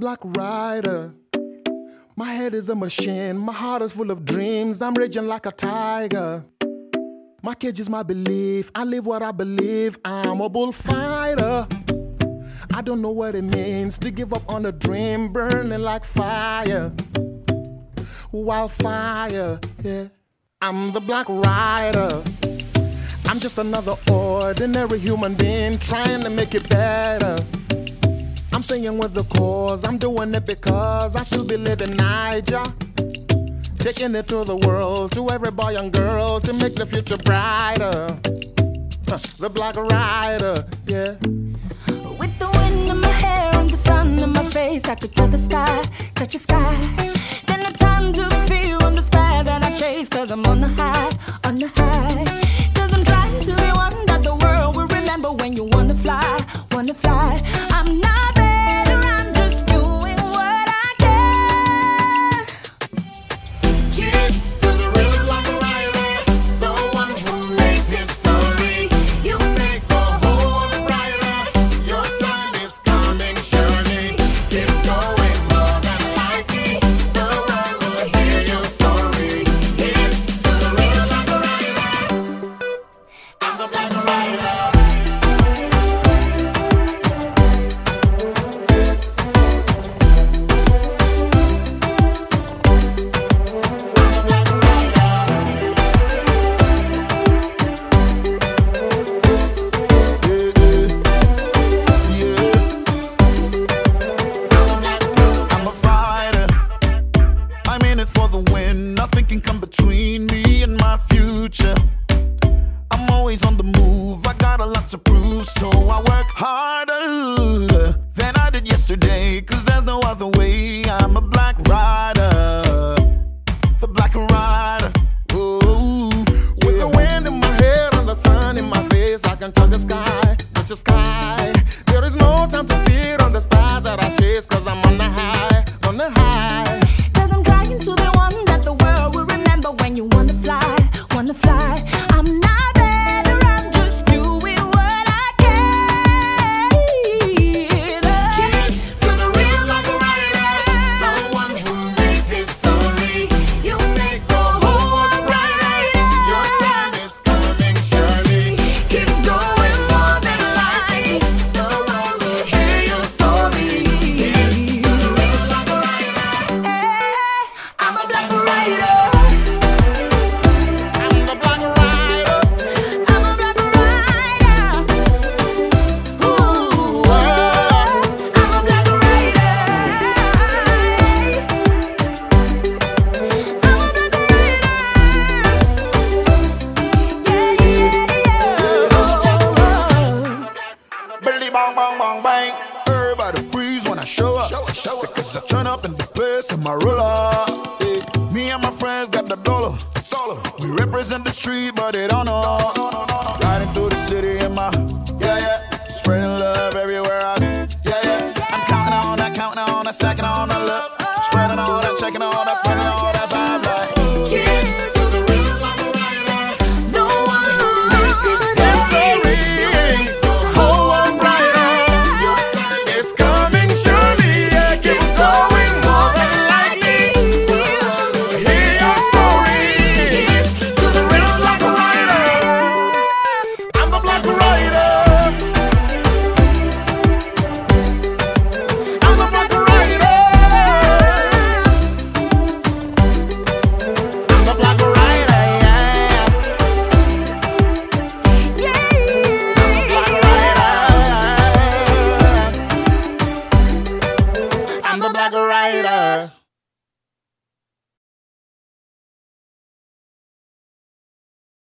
black rider. My head is a machine, my heart is full of dreams. I'm raging like a tiger. My cage is my belief, I live what I believe. I'm a bullfighter. I don't know what it means to give up on a dream, burning like fire. Wildfire, yeah. I'm the black rider. I'm just another ordinary human being trying to make it better. I'm staying with the cause, I'm doing it because I still believe in Niger. Taking it to the world, to every boy and girl, to make the future brighter. The black rider, yeah. With the wind in my hair and the sun in my face, I could touch the sky, touch the sky. Then the time to feel on the sky that I chase, cause I'm on the high, on the high. Cause I'm trying to be one that the world will remember when you wanna fly, wanna fly. I'm not better, I'm just doing what I can. Cheers to the real black rider, the one who makes his story. You make the whole world brighter, your time is coming surely. Keep going more than likely, the world will hear your story. Here's to the real black rider, I'm the black rider. I'm a fighter. I'm in it for the win. Nothing can come between me and my future. I'm always on the move. I got a lot to prove, so I work harder than I did yesterday. Cause there's no other way. I'm a black rider. The black rider. Ooh, With the wind in my hair and the sun in my face, I can touch the sky, touch the sky. There is no time to fear on this path that I chase, cause I'm on the high, on the high. Cause I'm trying to be one that the world will remember when you wanna fly, wanna fly. I'm not better, I'm just doing what I can. Cheers to the real black rider, the one who makes his story. You make the whole world brighter, your time is coming surely. Keep going more than likely, the world will hear your story. Here's to the real black rider, I'm a black rider. I'm the black rider. I'm a black rider. Ooh, I'm a black rider. I'm a black rider. Yeah. Billy bang bang bang bang. Everybody freeze when I show up. Because I turn up in the place in my roller. Yeah. Me and my friends got the dollar. We represent the street, but they don't know. Riding through the city in my, yeah, yeah. Spreading